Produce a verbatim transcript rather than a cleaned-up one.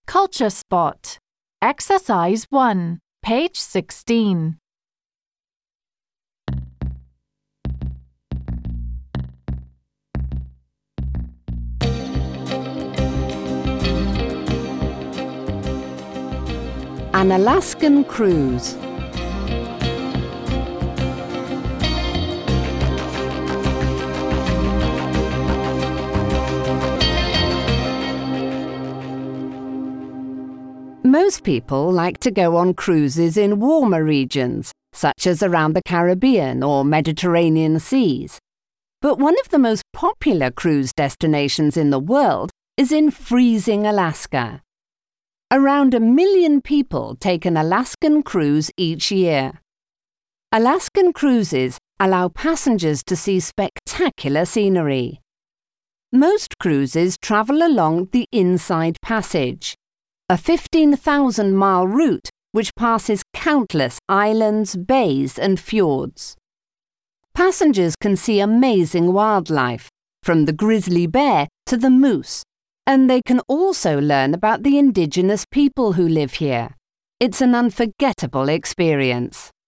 Culture Spot. Exercise one, page sixteen. An Alaskan cruise. Most people like to go on cruises in warmer regions, such as around the Caribbean or Mediterranean seas. But one of the most popular cruise destinations in the world is in freezing Alaska. Around a million people take an Alaskan cruise each year. Alaskan cruises allow passengers to see spectacular scenery. Most cruises travel along the Inside Passage, a fifteen thousand mile route which passes countless islands, bays and fjords. Passengers can see amazing wildlife, from the grizzly bear to the moose, and they can also learn about the indigenous people who live here. It's an unforgettable experience.